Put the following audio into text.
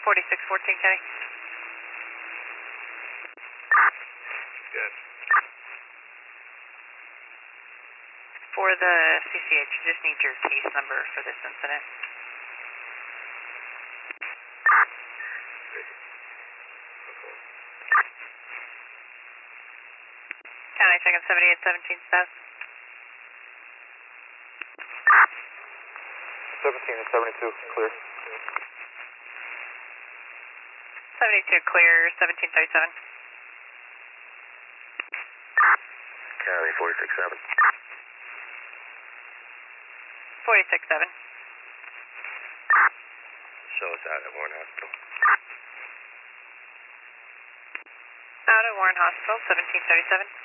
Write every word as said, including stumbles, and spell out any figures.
forty-six fourteen, Kenny. Good. For the C C H, you just need your case number for this incident. County checking seventy-eight seventeen status. seventeen and seventy-two, clear. seventy-two clear, seventeen thirty-seven. County forty-six seven. forty-six seven. Show us out at Warren Hospital. Out at Warren Hospital, seventeen thirty-seven.